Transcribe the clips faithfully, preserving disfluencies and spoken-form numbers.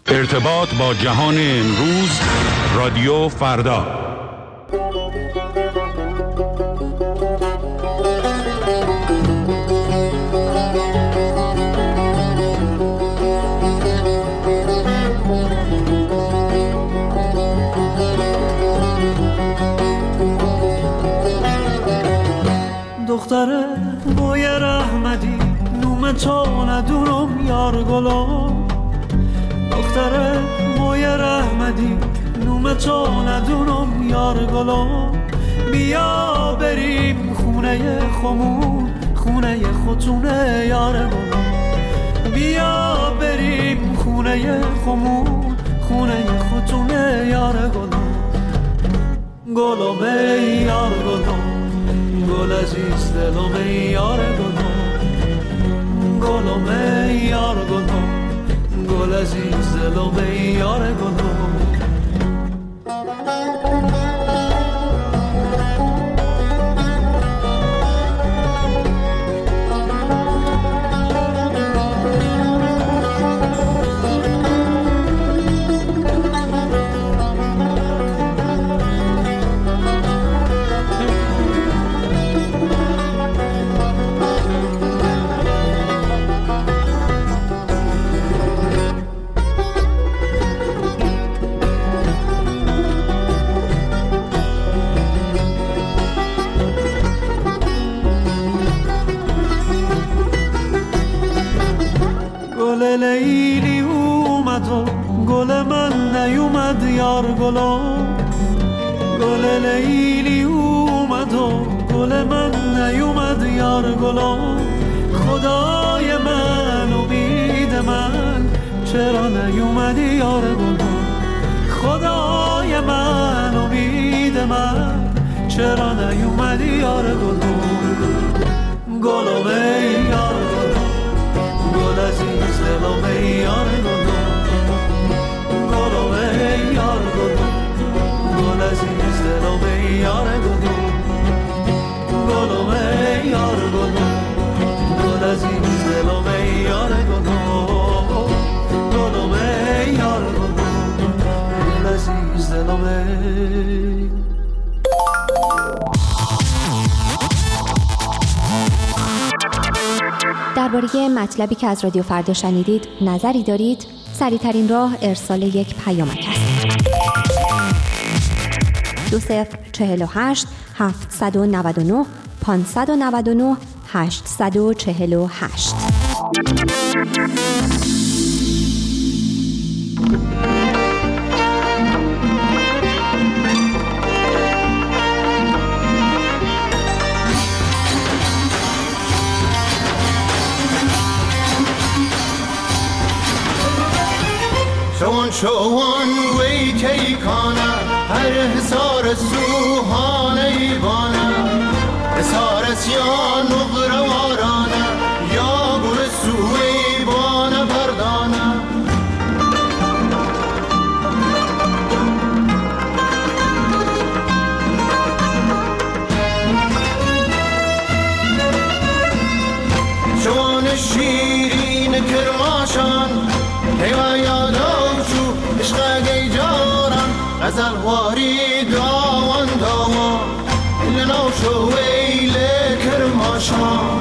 ارتباط با جهان امروز، رادیو فردا. دختره بوی رحمتی نوم تو ندونم یار گلم، دختره بوی رحمتی نوم تو ندونم یار گلم. بیا بریم خونه خمون، خونه خطونه یار گلم. بیا بریم خونه خمون، خونه خطونه یار گلم. گلم ای یار گلم، گل عزیز دلم ای یار گلم. گلم ای یار گلم، گل عزیز دلم ای یار گلم. لیلی اومد و گل من نیومد یار گلم. گل لیلی اومد و گل من نیومد یار گلم. خدای من امید من چرا نیومدی یار گلم. خدای من امید من چرا نیومدی یار گلم. گلم ای یار گلم، گل عزیز دلم ای یار گلم. گلم ای یار گلم، گل عزیز دلم ای یار گلم. گلم ای یار گلم، گل عزیز دلم ای یار گلم. گلم ای یار گلم، گل عزیز دلم ای. درباره مطلبی که از رادیو فردا شنیدید نظری دارید؟ سریع‌ترین راه ارسال یک پیامک است. دو صفر چهل و هشت هفتصد و نود و نه پانصد و نود و نه هشتصد و چهل و هشت. شوان شوان وی کی کانا هر حسار سوهان ایوانا حسار سیان نغر وارانا یا گر سوی بانا پردانا شوان شیرین کرماشان هیوا یادا عشقی جارم غزل واری داوان داوان لنو شوی لکرماشان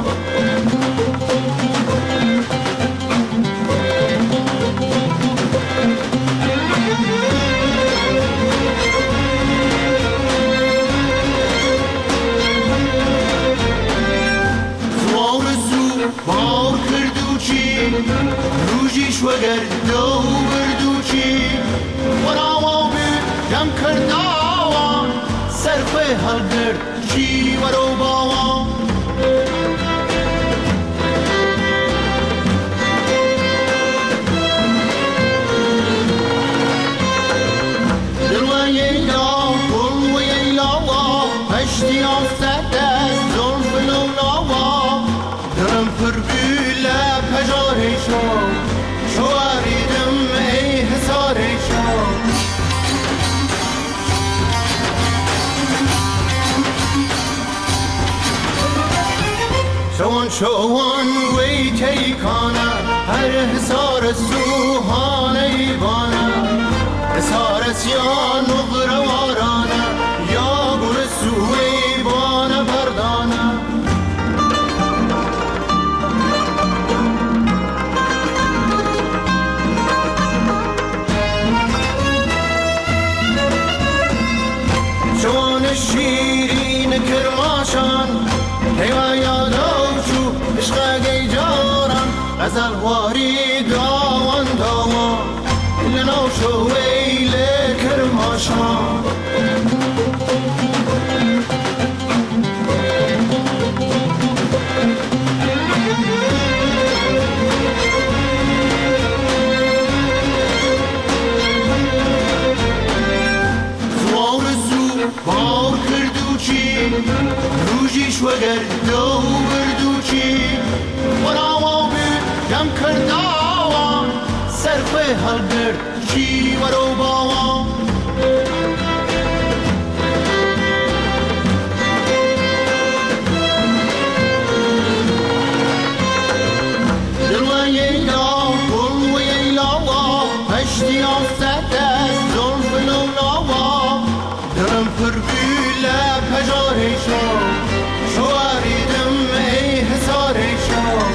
زوار زو بار کردو چی روژیش وگر دو بردو چی وراوان جم کرداوان سرخوی حل کرد چی ورو باوان دلوان ییلا گل و ییلاوا پشتی آفت از زلف لولاوا درم پر بیله پجاره شو شواریدم ای حساره شو شوان شوان وی کی کانا هر حسار سوهان ای بانه اسارت یا نقره وارانه یا گل سوی بانه بردانه جوان شیرین کرماشان هیوا یادو چو عشق گیجاران غزل واری داوان داوان لنو شو ویل کرماشان زوار زو بار کردو چی روژیش وگر دو بردو چی وراوا بی یم کرداوان سرفه هل برد چی ورو باوان دلوان ییلا گل و ییلاوا پشتی آفت از زلف لولاوا درم پر بیله پجارشا شواریدم ای حسارشا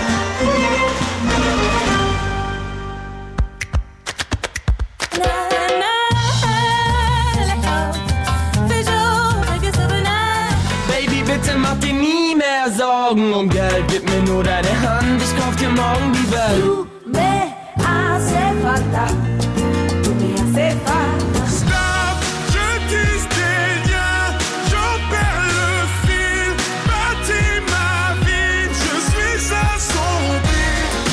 Sorgen um Geld, gib mir nur deine Hand, ich kauf dir morgen die Welt. Tu me hace falta, tu me hace falta. Stop, je tisse des liens, j'en perds le fil, bâtis ma vie, je suis assombri.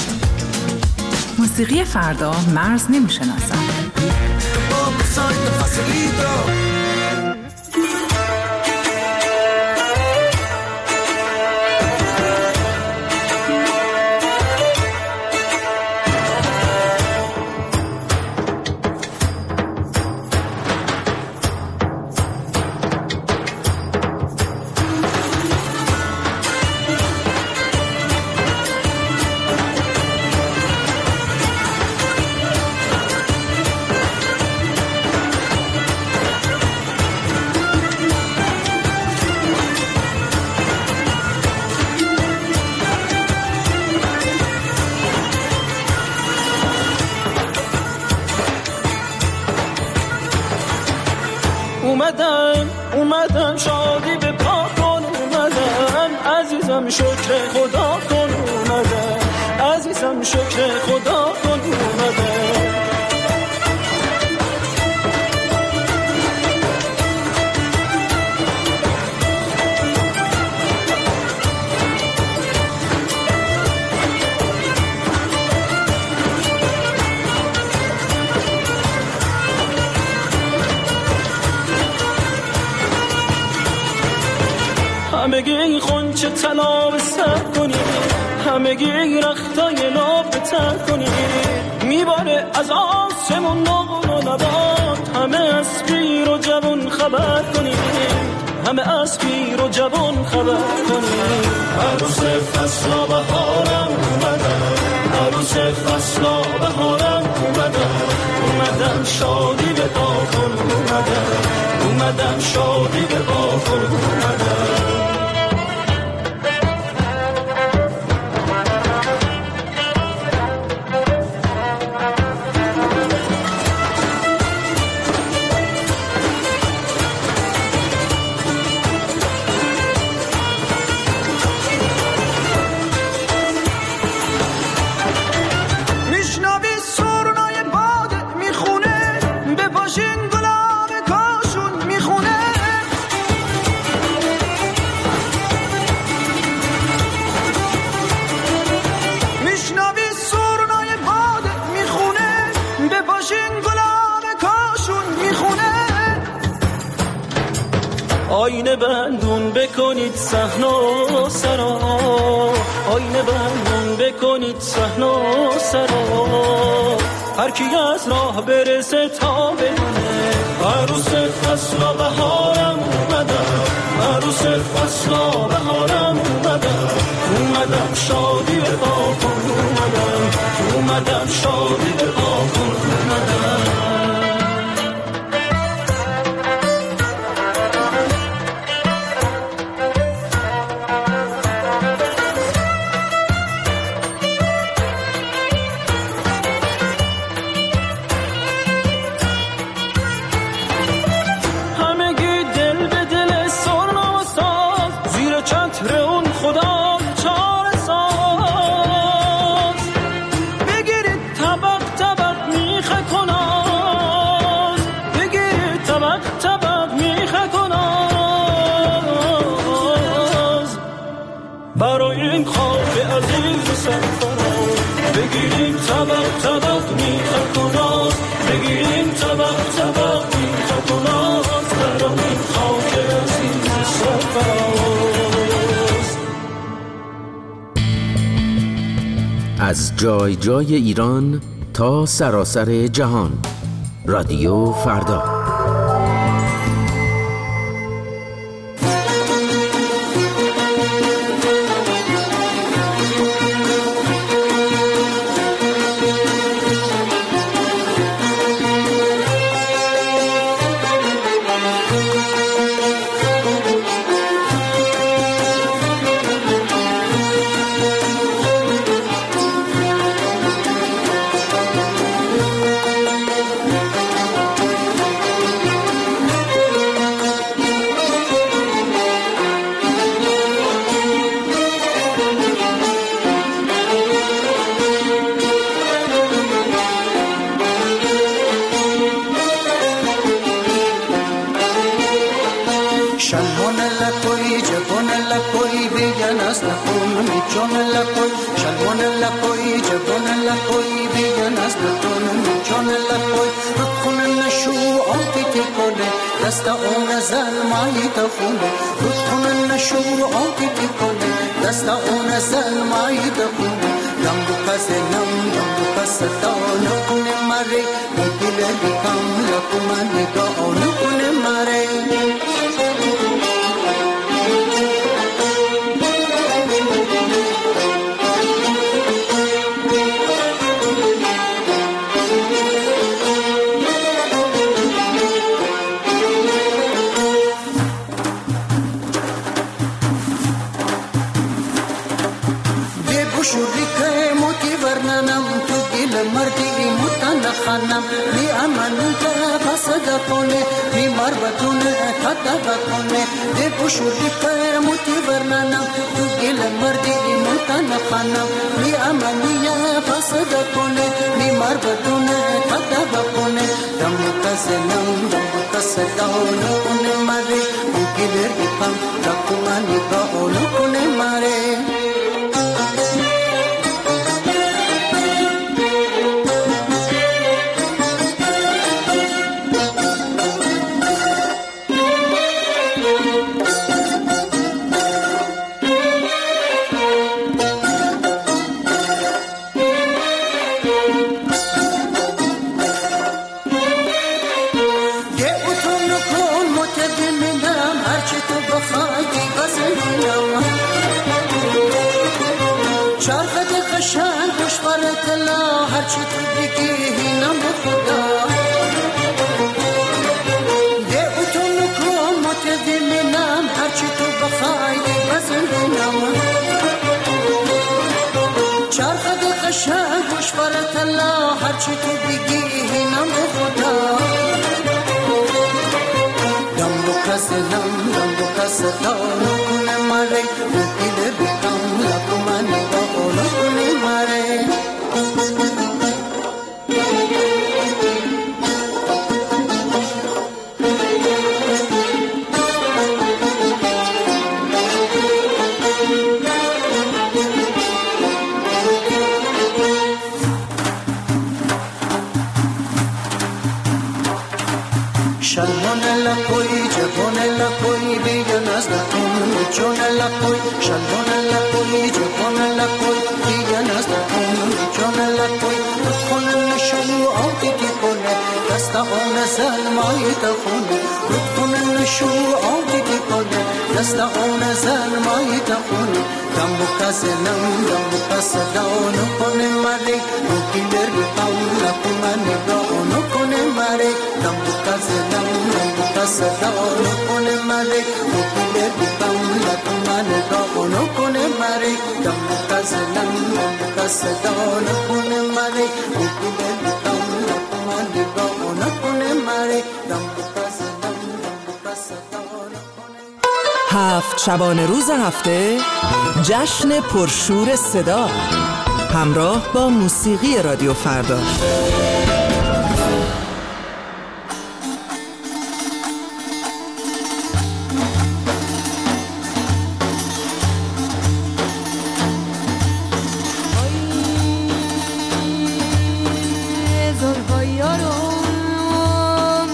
موسیقی فردا مرز نمیشناسم. اومدم اومدم شادی به پا کن اومدم عزیزم شکر خدا کن اومدم عزیزم شکر خدا کن اومدم همگی خونچه طلا به سر کنی همگی رختای لاب به تر کنی میباره از آسمون نقل و نبات همه از پیر و جوان خبر کنی همه از پیر و جوان خبر کنی عروس فصلا بهارم اومدم عروس فصلا بهارم اومدم اومدم شادی به پا کن اومدم اومدم شادی به پا کن اومدم آینه بندون بکنید صحنه و سرا آینه بندون بکنید صحنه و سرا هر کی از راه برسه تا بدونه عروس فصلا بهارم اومدم عروس فصلا بهارم اومدم اومدم شادی به پا کن اومدم اومدم شادی به پا کن اومدم سفراست بگیریم طبق طبق میخک و ناز بگیریم طبق طبق میخک و ناز برام این خاک عزیز سفراست. از جای جای ایران تا سراسر جهان، رادیو فردا. هفت شبانه روز هفته جشن پرشور صدا همراه با موسیقی رادیو فردا. زلفای یارم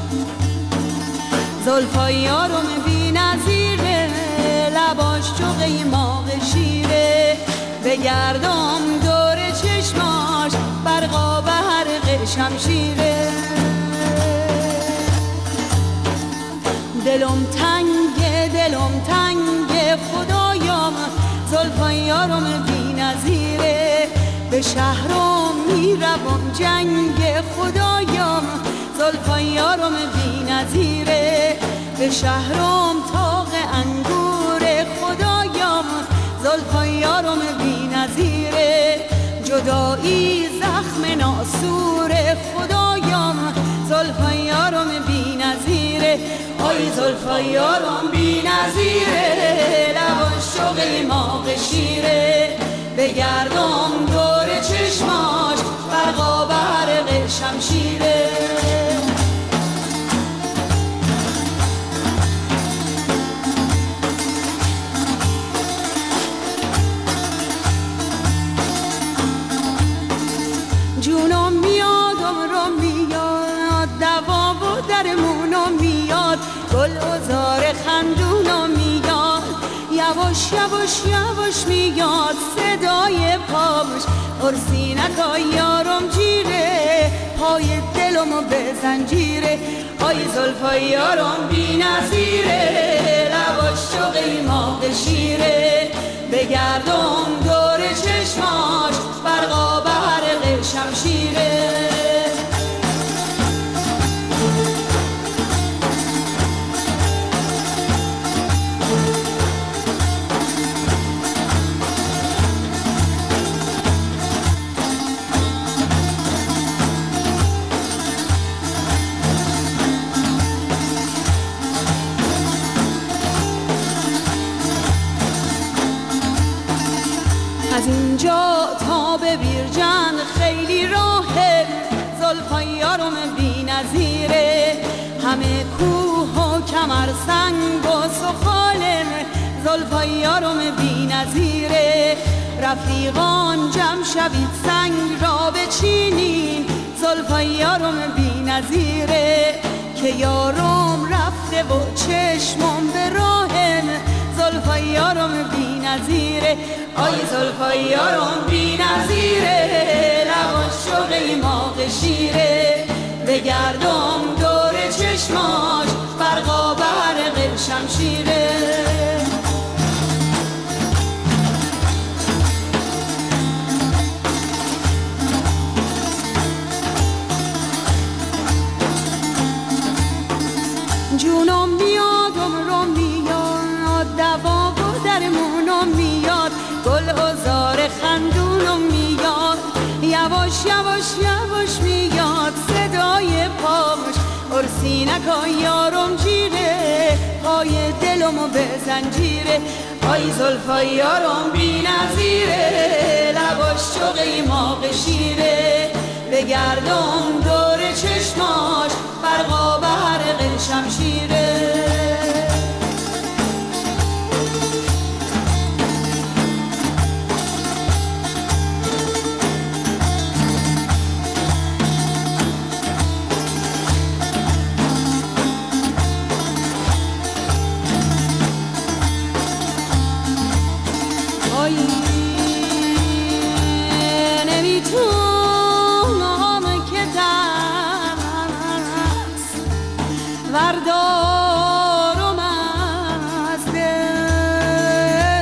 زلفای یارم بی نظیره لباش چو قیماق شیره بگردم دور چشماش برقا به حرق شمشیره دلم تنگه دلم تنگه خدایم زلفای یارم بی نظیره به شهرم میروم جنگ خدایم زلفای یارم بی نظیره به شهرم تاق انگور خدایم زلفای یارم بی نظیره جدایی زخم ناسور خدایم زلفای یارم بی نظیره آی زلفای یارم بی نظیره لباش چو قیماق شیره بگردم دور چشماش برقا به حرق شمشیره جونم میادم رو میاد دوا و درمونم میاد گل ازار خندونم میاد یواش یواش یواش میاد صدای پاش ارسینکا یارم جیره پای دلمو به زنجیره آی زلفای یارم بی نظیره لباش چو قیماق شیره بگردم دور چشماش برقا به حرق شمشیره از اینجا تا به بیرجند خیلی راهه زلفای یارم بی نظیره همه کوه و کمر سنگ و سخاله زلفای یارم بی نظیره رفیقان جمع شوید سنگ را بچینین زلفای یارم بی نظیره که یارم رفته و چشمم به راهم زلفای یارم بی نظیره آی زلفای یارم بی نظیره لباش چو قیماق شیره بگردم دور چشماش برقا به حرق شمشیره جونم میادم رو میاد دوا و درمونم میاد گل ازار خندونم میاد یواش یواش یواش میاد صدای پاش ارسینکا یارم جیره پای دلمو به زنجیره آی زلفای یارم بی نظیره لباش چو قیماق شیره بگردم دور چشماش برقا به حرق شمشیره بردارم از دل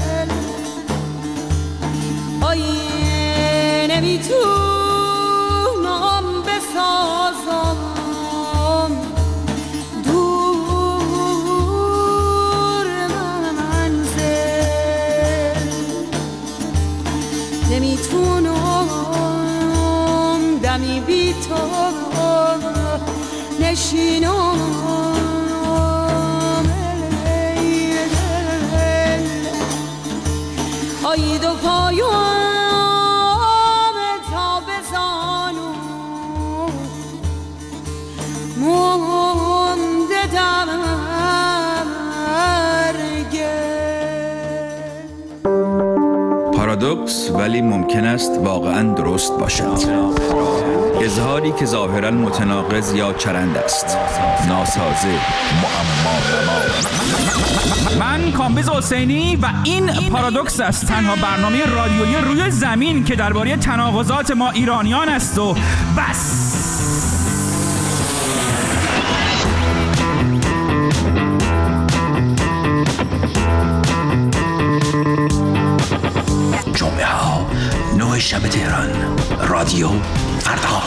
آی نمیتونم بسازم دور منزل نمیتونم دمی بی تو نشینم آی دو پایم تا بزانم مونده در پارادوکس پارادوکس ولی ممکن است واقعاً درست باشد. اظهاری که ظاهراً متناقض یا چرند است. ناسازه، معما. من کامبیز حسینی و این پارادوکس است، تنها برنامه رادیویی روی زمین که درباره تناقضات ما ایرانیان است و بس. جمعه ها نه شب تهران، رادیو فردا.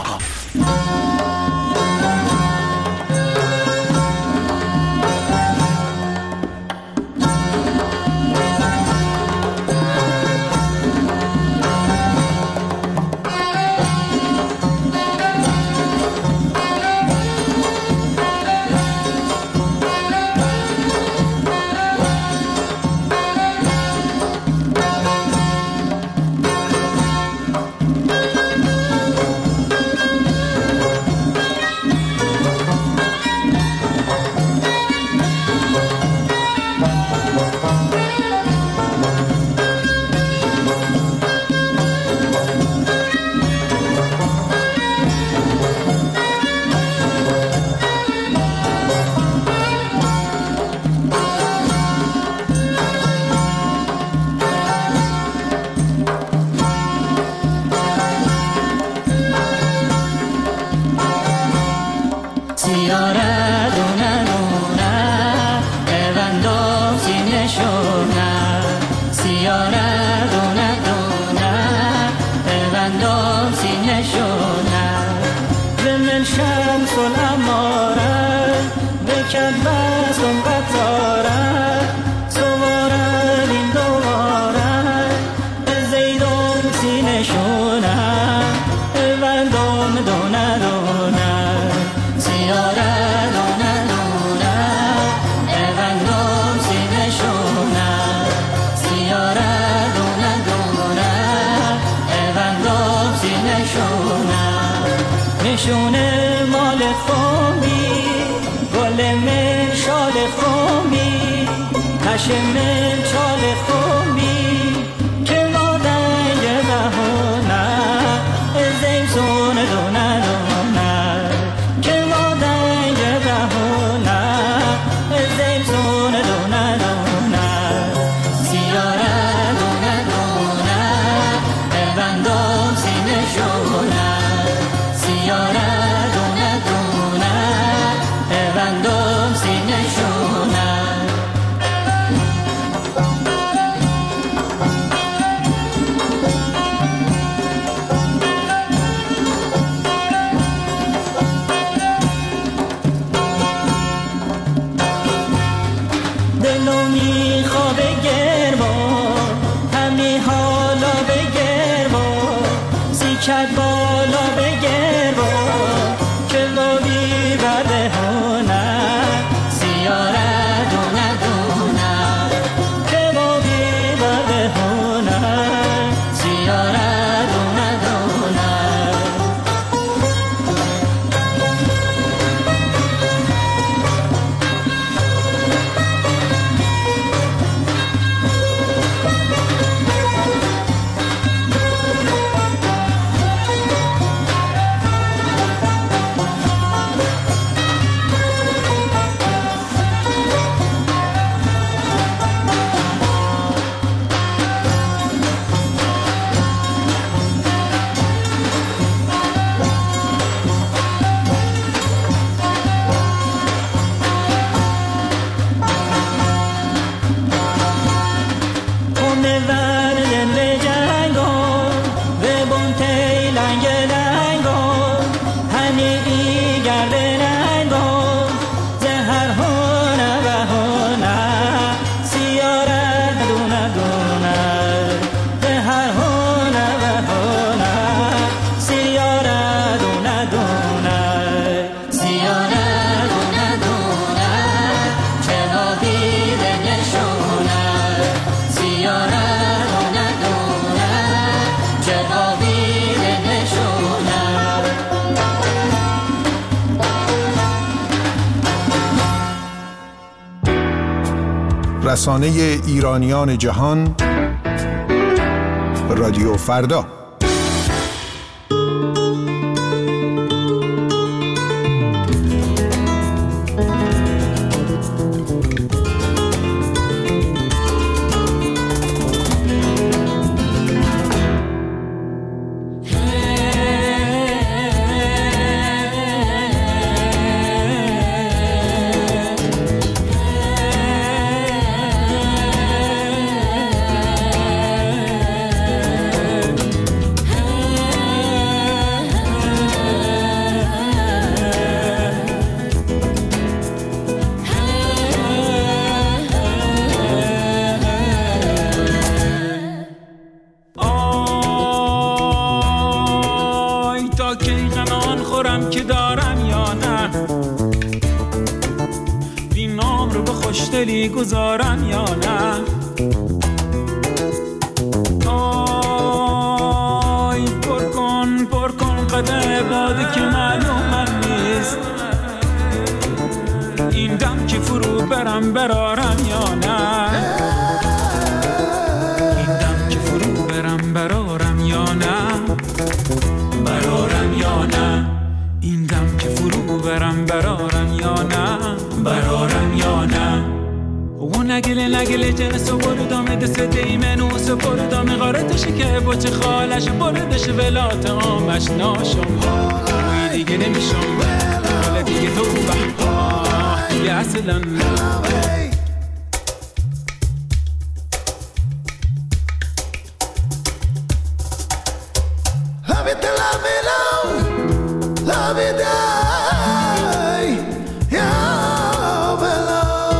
نشونه مال خومی گل من شال خومی هشم من چال خومی که مادنگ بهونه زیزون دونه دونه که مادنگ بهونه زیزون دونه دونه سیاره دونه دونه بندم سینه شونه سیاره دونه دونه بندم سینه شونه دلو میخواب گرما همی حالا بگرما سیکت بالا بگرما که لابی برده هونه سیاره دونه دونه که لابی برده هونه سیاره دونه دونه رسانه ایرانیان جهان رادیو فردا. گذارم یا نه؟ آی پر کن پر کن قدر باده که معلومم نیست این دم که فرو برم برارم یا نه؟ این دم که فرو برم برارم یا نه؟ برارم یا نه؟ این دم که فرو برم برارم یا نه؟ برارم یا نه؟ و نگله نگله جنسو بردامه دست دیمنوسو بردامه غارتشه که بچه خالش بردش ولات آمش ناشم وی دیگه نمیشم حالا دیگه تو بحقا دیگه اصلا Love it till love me now, love it die, yeah, below.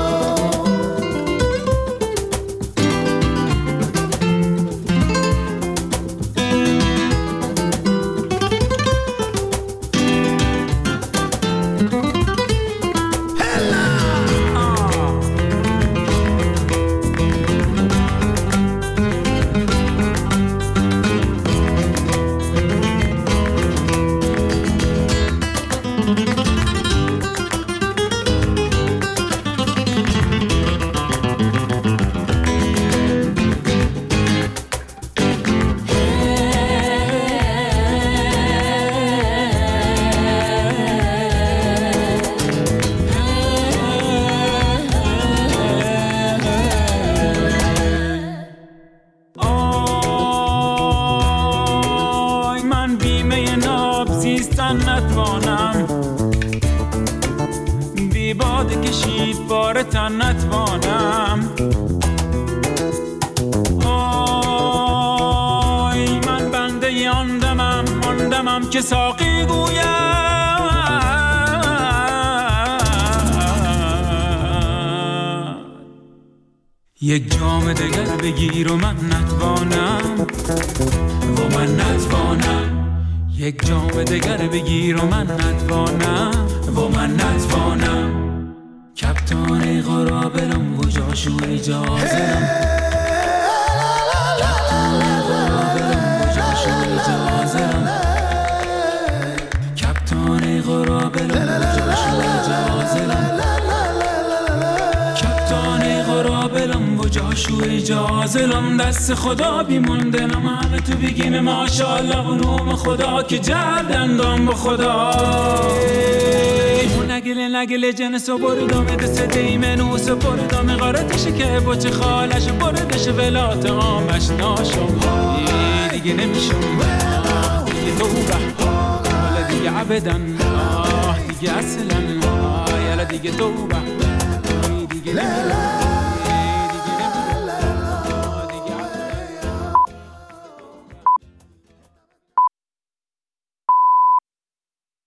نتوانم بی باد کشید بار تن نتوانم آی من بنده آن دمم آن دمم که ساقی گویم یک جام دگر بگیر و من نتوانم و من نتوانم یک جام دگر بگیر و من نتوانم و من نتوانم کپتان غرابلم و جاشو اجازم کپتان غرابلم و جاشو اجازم کپتان غرابلم و جاشو اجازم کپتان غرابلم و جاشو اجازم دست خدا بیموندنم همه تو بگیم ماشاءالله و نوم خدا که جردندام با خدا و نگله نگله جنسو بردامه دست دیمنوسو بردامه غارتشه که بچه خالش بردش ولات آمش ناشم دیگه نمیشم دیگه تو بحقا حالا دیگه عبدن دیگه اصلا یالا دیگه تو بحقا دیگه نمیشم